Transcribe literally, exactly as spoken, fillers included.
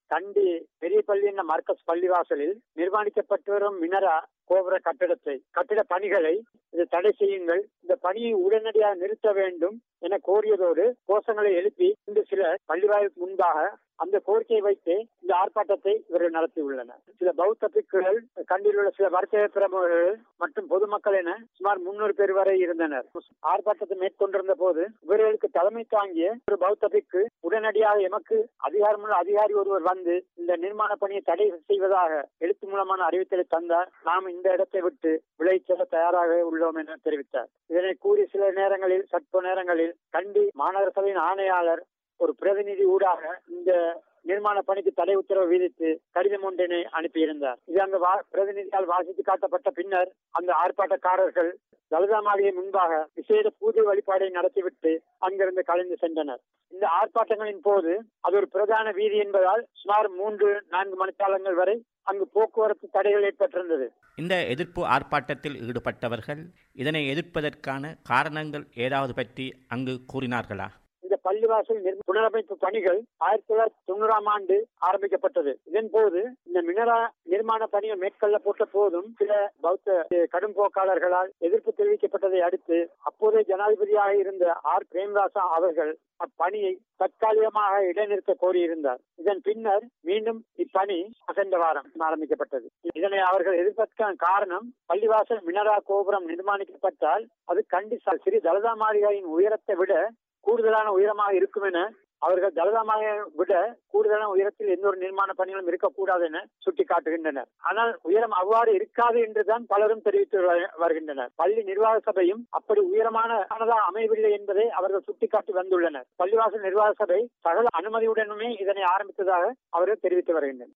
கண்டி பெரிய பள்ளி என்ற மார்க்கஸ் பள்ளிவாசலில் நிர்மாணிக்கப்பட்டு வரும் மினரா கோபுர கட்டிடத்தை கட்டிட பணிகளை இது தடை செய்யுங்கள், இந்த பணியை உடனடியாக நிறுத்த வேண்டும் என கோரியதோடு கோஷங்களை எழுப்பி இன்று சில பள்ளிவாய்க்கு முன்பாக அந்த கோரிக்கையை வைத்து இந்த ஆர்ப்பாட்டத்தை இவர்கள் நடத்தியுள்ளனர். சில பௌத்த பிக்குகள், கண்டில் உள்ள சில வர்த்தக பிரமுகர்கள் மற்றும் பொதுமக்கள் என சுமார் முன்னூறு பேர் வரை இருந்தனர். ஆர்ப்பாட்டத்தை மேற்கொண்டிருந்த போது இவர்களுக்கு தலைமை தாங்கிய ஒரு பௌத்த பிக்கு உடனடியாக எமக்கு அதிகாரமுள்ள அதிகாரி ஒருவர் வந்து இந்த நிர்மாண பணியை தடை செய்வதாக எழுத்து மூலமான அறிவித்தலை தந்தார். நாம் இந்த இடத்தை விட்டு விலை செல்ல தயாராக உள்ளோம் என தெரிவித்தார். இதனை கூறி சில நேரங்களில் சற்று நேரங்களில் கண்டி மாநகர சபையின் ஆணையாளர் ஒரு பிரதிநிதி ஊடாக இந்த நிர்மாண பணிக்கு தடை உத்தரவு விதித்து கடிதம் ஒன்றினை அனுப்பியிருந்தார். இது அங்கு பிரதிநிதியால் வாசித்து காட்டப்பட்ட பின்னர் அந்த ஆர்ப்பாட்டக்காரர்கள் லலிதா மாளிகை முன்பாக விசேட பூஜை வழிபாடை நடத்திவிட்டு அங்கிருந்து கலைந்து சென்றனர். இந்த ஆர்ப்பாட்டங்களின் போது அது ஒரு பிரதான வீதி என்பதால் சுமார் மூன்று நான்கு மணிக்காலங்கள் வரை அங்கு போக்குவரத்து தடைகள் ஏற்பட்டிருந்தது. இந்த எதிர்ப்பு ஆர்ப்பாட்டத்தில் ஈடுபட்டவர்கள் இதனை எதிர்ப்பதற்கான காரணங்கள் ஏதாவது பற்றி அங்கு கூறினார்களா? இந்த பள்ளிவாசல் புனரமைப்பு பணிகள் ஆயிரத்தி தொள்ளாயிரத்தி தொண்ணூறாம் ஆண்டு ஆரம்பிக்கப்பட்டது. இதன் போது இந்த மினரா நிர்மாண பணிகள் மேற்கொள்ளப்பட்ட போதும் சில பௌத்த கடும் போக்காளர்களால் எதிர்ப்பு தெரிவிக்கப்பட்டதை அடுத்து அப்போதைய ஜனாதிபதியாக இருந்த ஆர் பிரேமதாசா அவர்கள் அப்பணியை தற்காலிகமாக இடைநிறுத்த கோரியிருந்தார். இதன் பின்னர் மீண்டும் இப்பணி சென்ற வாரம் ஆரம்பிக்கப்பட்டது. இதனை அவர்கள் எதிர்ப்பதற்கான காரணம் பள்ளிவாசல் மினரா கோபுரம் நிர்மாணிக்கப்பட்டால் அது கண்டி ஸ்ரீ தலதா மாளிகையின் உயரத்தை விட கூடுதலான உயரமாக இருக்கும் என அவர்கள் தலதாமாயை விட கூடுதலான உயரத்தில் எந்த ஒரு நிர்மாண பணிகளும் இருக்கக்கூடாது என சுட்டிக்காட்டுகின்றனர். ஆனால் உயரம் அவ்வாறு இருக்காது என்றுதான் பலரும் தெரிவித்து வருகின்றனர். பள்ளி நிர்வாக சபையும் அப்படி உயரமான அமையவில்லை என்பதை அவர்கள் சுட்டிக்காட்டி வந்துள்ளனர். பள்ளிவாசல் நிர்வாக சபை சகல அனுமதியுடனுமே இதனை ஆரம்பித்ததாக அவர்கள் தெரிவித்து வருகின்றனர்.